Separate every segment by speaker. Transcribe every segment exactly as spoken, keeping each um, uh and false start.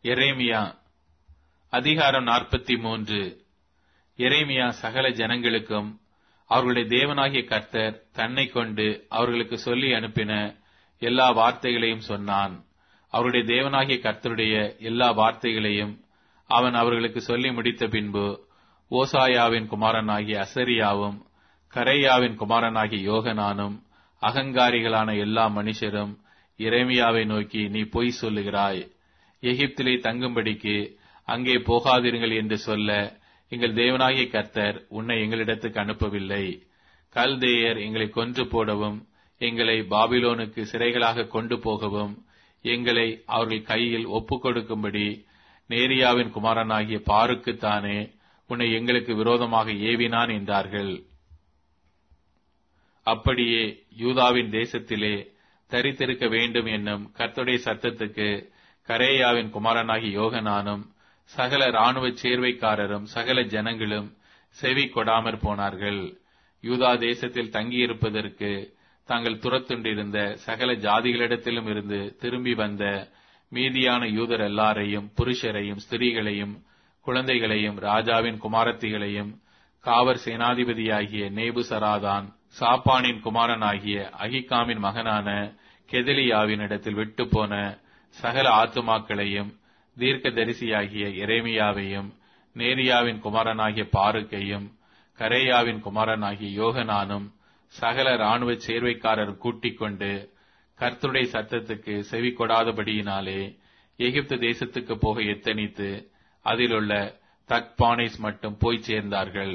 Speaker 1: எரேமியா அதிகாரம் நாற்பத்தி மூன்று. எரேமியா சகல ஜனங்களுக்கும் அவர்களுடைய தேவனாகிய கர்த்தர் தன்னை கொண்டு அவர்களுக்கு சொல்லி அனுப்பின எல்லா வார்த்தைகளையும் சொன்னான். அவருடைய தேவனாகிய கர்த்தருடைய எல்லா வார்த்தைகளையும் அவன் அவர்களுக்கு சொல்லி முடித்த பின்பு ஓசாயாவின் குமாரனாகிய அசரியாவும் கரேயாவின் குமாரனாகிய யோகனானும் அகங்காரிகளான எல்லா மனுஷரும் எரேமியாவை நோக்கி, நீ பொய் சொல்லுகிறாய். எகிப்திலே தங்கும்படிக்கு அங்கே போகாதிருங்கள் என்று சொல்ல எங்கள் தேவனாகிய கர்த்தர் உன்னை எங்களிடத்துக்கு அனுப்பவில்லை. கல்தேயர் எங்களை கொன்று போடவும் எங்களை பாபிலோனுக்கு சிறைகளாக கொண்டு போகவும் எங்களை அவர்கள் கையில் ஒப்புக் கொடுக்கும்படி நேரியாவின் குமாரனாகிய பாருக்குத்தானே உன்னை எங்களுக்கு விரோதமாக ஏவினான் என்றார்கள். அப்படியே யூதாவின் தேசத்திலே தரித்திருக்க வேண்டும் என்னும் கர்த்தருடைய சத்தத்துக்கு கரேயாவின் குமாரனாகிய யோகனானும் சகல இராணுவ சேர்வைக்காரரும் சகல ஜனங்களும் செவி கொடாமற் போனார்கள். யூதா தேசத்தில் தங்கியிருப்பதற்கு தாங்கள் துரத்துண்டிருந்த சகல ஜாதிகளிடத்திலும் இருந்து திரும்பி வந்த மீதியான யூதர் எல்லாரையும், புருஷரையும் ஸ்திரீகளையும் குழந்தைகளையும் ராஜாவின் குமாரத்திகளையும் காவற் சேனாதிபதியாகிய நேபுசராதான் சாப்பானின் குமாரனாகிய அகிகாமின் மகனான கெதலியாவின் இடத்தில் விட்டு போன சகல ஆத்துமாக்களையும் தீர்க்க தரிசியாகிய எரேமியாவையும் நேரியாவின் குமாரனாகிய பாருக்கையும் கரேயாவின் குமாரனாகிய யோகனானும் சகல இராணுவ சேர்வைக்காரர் கூட்டிக் கொண்டு கர்த்தருடைய சத்தத்துக்கு செவி கொடாதபடியினாலே எகிப்து தேசத்துக்கு போக எத்தனித்து அதிலுள்ள தக்பானேஸ் மட்டும் போய் சேர்ந்தார்கள்.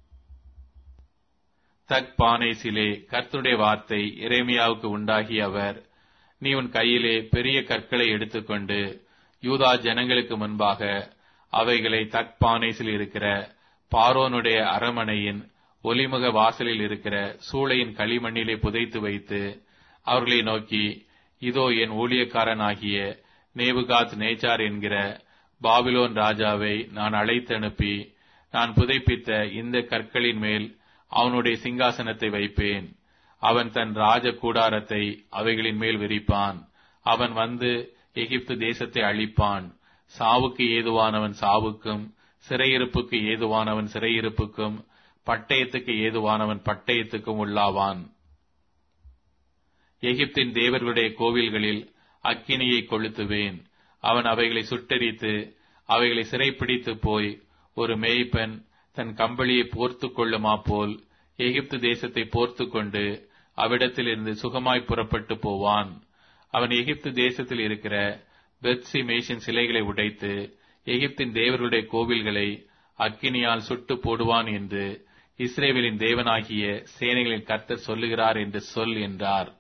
Speaker 1: தக்பானேசிலே கர்த்தருடைய வார்த்தை எரேமியாவுக்கு உண்டாகி அவர், நீ உன் கையிலே பெரிய கற்களை எடுத்துக்கொண்டு யூதா ஜனங்களுக்கு முன்பாக அவைகளை தக்பானேசில் இருக்கிற பார்வோனுடைய அரமனையின் ஒலிமுக வாசலில் இருக்கிற சூளையின் களிமண்ணிலே புதைத்து வைத்து அவர்களை நோக்கி, இதோ என் ஊழியக்காரனாகிய நேபுகாத் நேச்சார் என்கிற பாபிலோன் ராஜாவை நான் அழைத்தனுப்பி நான் புதைப்பித்த இந்த கற்களின் மேல் அவனுடைய சிங்காசனத்தை வைப்பேன். அவன் தன் ராஜ கூடாரத்தை அவைகளின் மேல் விரிப்பான். அவன் வந்து எகிப்து தேசத்தை அழிப்பான். சாவுக்கு ஏதுவானவன் சாவுக்கும், சிறையிருப்புக்கு ஏதுவானவன் சிறையிருப்புக்கும், பட்டயத்துக்கு ஏதுவானவன் பட்டயத்துக்கும் உள்ளாவான். எகிப்தின் தேவர்களுடைய கோவில்களில் அக்கினியை கொளுத்துவேன். அவன் அவைகளை சுட்டெரித்து அவைகளை சிறைப்பிடித்து போய் ஒரு மேய்ப்பன் தன் கம்பளியை போர்த்து கொள்ளுமா போல் எகிப்து தேசத்தை போர்த்து கொண்டு அவ்விடத்திலிருந்து சுகமாய் புறப்பட்டு போவான். அவன் எகிப்து தேசத்தில் இருக்கிற பெத்சி மேஷின் சிலைகளை உடைத்து எகிப்தின் தேவர்களுடைய கோவில்களை அக்கினியால் சுட்டு போடுவான் என்று இஸ்ரவேலின் தேவனாகிய சேனைகளின் கர்த்தர் சொல்லுகிறார் என்று சொல் என்றார்.